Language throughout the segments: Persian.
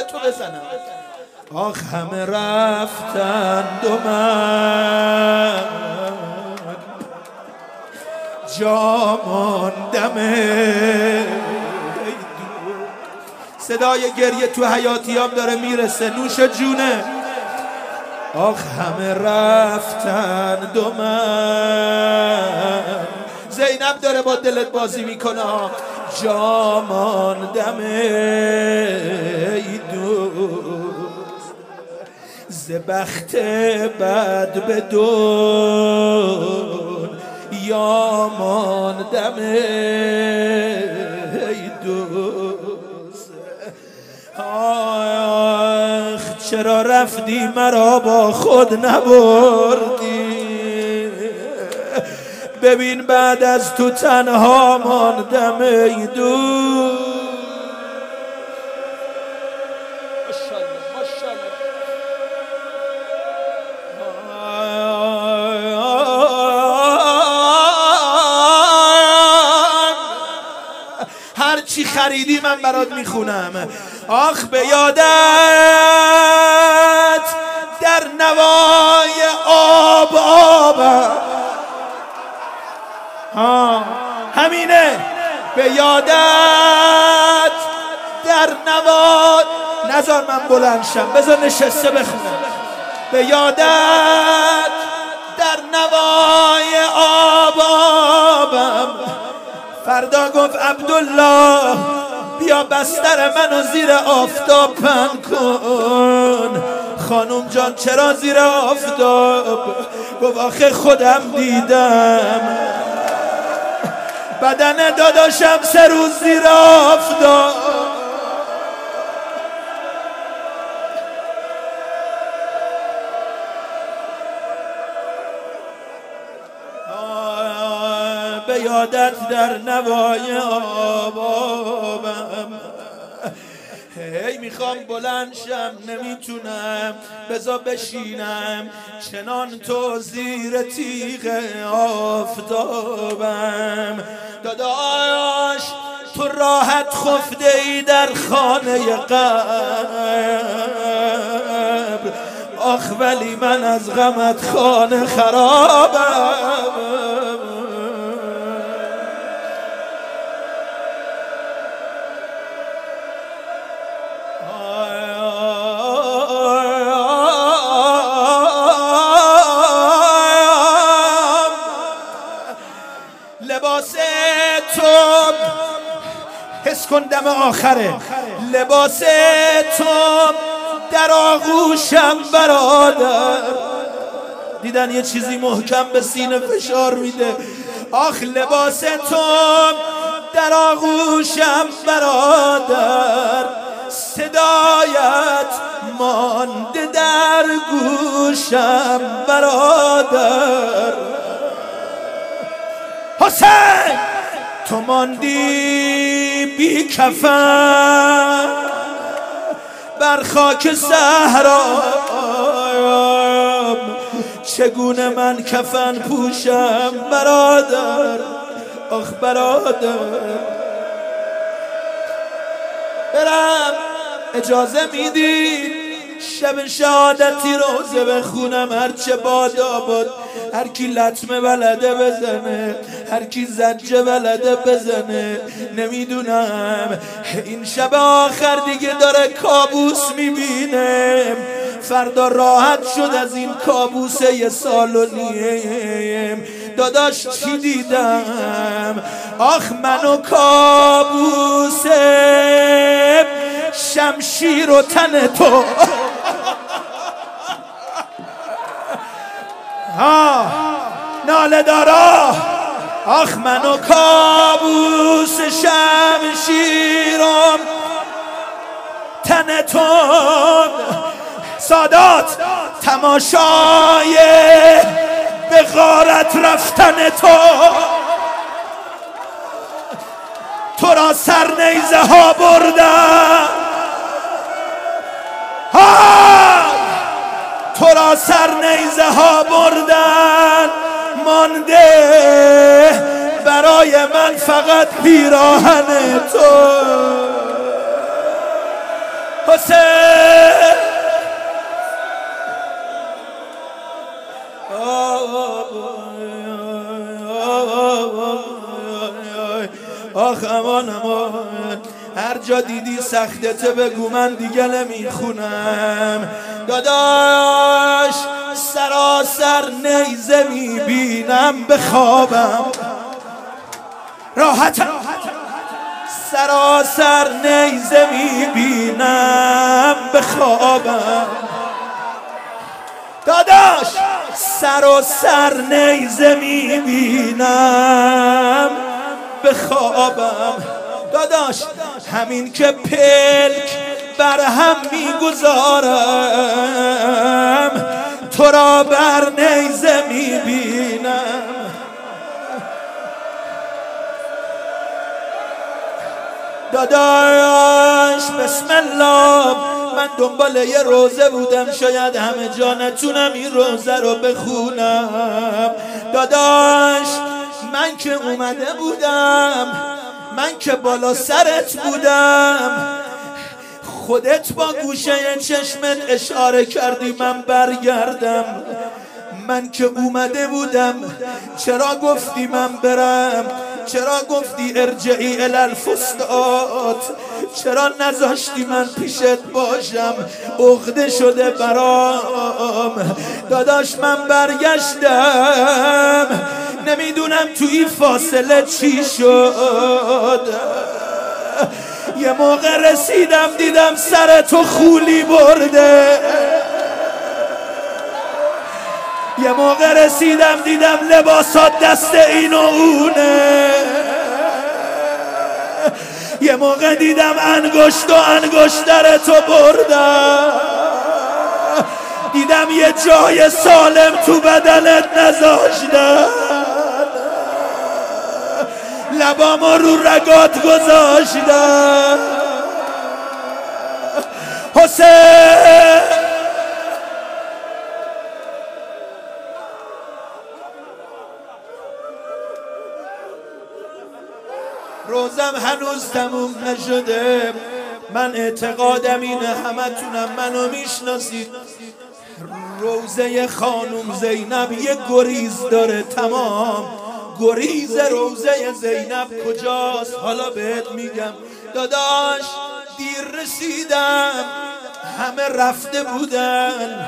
به تو بزنم. آخ همه رفتند و من جا ماندم. صدای گریه تو حیاتیام داره میرسه، نوش جونه. آخ همه رفتند و من، زینب داره با دلت بازی میکنه، جا ماندم ای دوست، ز بخت بد به دنیا ماندم ای دوست. آخ چرا رفتی مرا با خود نبردی، ببین بعد از تو تنها ماندم ای دوست. هر چی خریدی من برات میخونم. آخ به یادت در نوای آب آبم، همینه. به یادت در نوای، نذار من بلند شم، بذار نشسته بخونم. به یادت در نوای آب آبم، فردا گفت عبدالله بیا بستر منو زیر آفتاب پهن کن. خانوم جان چرا زیر آفتاب؟ گفت آخه خودم دیدم بدن داداشم 3 روز زیر آفتاب. به یادت در نوای آبابم. هی میخوام بلند شم نمیتونم، بذار بشینم چنان تو زیر تیغ آفتابم. داداش تو راحت خفته ای در خانه قبر، آخ ولی من از غمت خانه خرابم. لباس تو حس کن دم آخره، لباس تو در آغوشم برادر. دیدن یه چیزی محکم به سینه فشار میده. آخ لباس تو در آغوشم برادر، صدایت مانده در گوشم برادر. حسین تو ماندی بی کفن بر خاک صحرایم، چگونه من کفن پوشم برادر؟ آخ برادر برم اجازه میدی شب شهادتی روزه بخونم؟ هرچه بادا باد، هر کی لطمه بلده بزنه، هر کی زجه بلده بزنه، نمیدونم. این شب آخر دیگه داره کابوس میبینم، فردا راحت شد از این کابوس 1.5 سال. داداش چی دیدم؟ آخ منو کابوس شمشیر و تن تو. ناله دارا آخ منو کابوس شمشیرم تن تو. سادات تماشای به غارت رفتن تو را سر نیزه ها بردن، تو را سر نیزه ها بردن، مانده برای من فقط پیراهن تو. حسین آخ امان امان، هر جا دیدی سختته بگو من دیگه نمیخونم. داداش سراسر نیزه میبینم به خوابم، راحتم سراسر نیزه میبینم به خوابم. داداش سراسر نیزه میبینم به خوابم. داداش همین که پلک بر هم میگذارم تو را بر نیزه میبینم. داداش بسم الله، من دنبال یه روزه بودم، شاید همه جا نتونم این روزه رو بخونم. داداش من که اومده بودم، من که بالا سرت بودم، خودت با گوشه چشمت اشاره کردی من برگردم. من که اومده بودم چرا گفتی من برم؟ چرا گفتی ارجعی الی الفستاد؟ چرا نذاشتی من پیشت باشم؟ عقده شده برام. داداش من برگشتم، نمیدونم تو این فاصله چی شد. یه موقع رسیدم دیدم سر تو خولی برده، یه موقع رسیدم دیدم لباسات دست این و اونه، یه موقع دیدم انگشت و انگشتر تو بردم، دیدم یه جای سالم تو بدنت نذاشتن، لبامو رو رگات گذاشتن. حسین روزم هنوز تموم نشده. من اعتقادم اینه همتونم منو میشناسید، روزه خانم زینب یه گریز داره تمام. گریز روزه زینب کجاست؟ حالا بهت میگم. داداش دیر رسیدم، همه رفته بودن،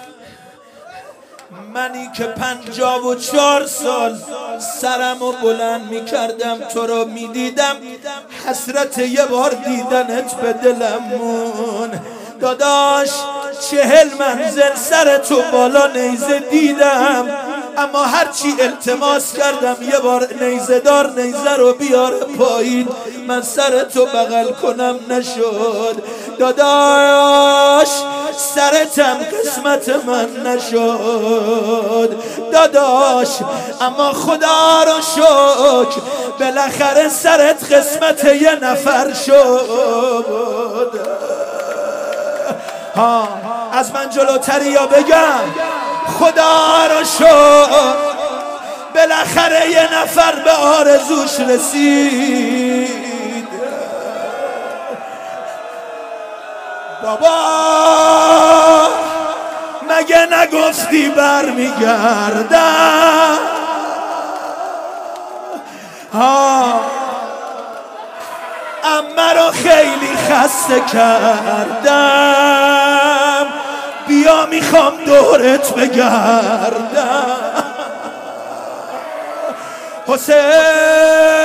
منی که 54 سال سرمو بلند میکردم تو رو میدیدم، حسرت یه بار دیدنت به دلم مون. داداش 40 منزل سر تو بالا نیزه دیدم، اما هرچی التماس کردم یه بار نیزه دار نیزه رو بیار پایین من سر تو بغل کنم نشد. داداش سرتم قسمت من نشد داداش، اما خدا رو شکر بالاخره سرت قسمت یه نفر شد. ها از من جلوتری یا بگم خدا رو شکر بالاخره یه نفر به آرزوش رسید. بابا مگه نگفتی برمیگردم؟ ها عمه رو خیلی خسته کردم، بیا میخوام دورت بگردم. حسین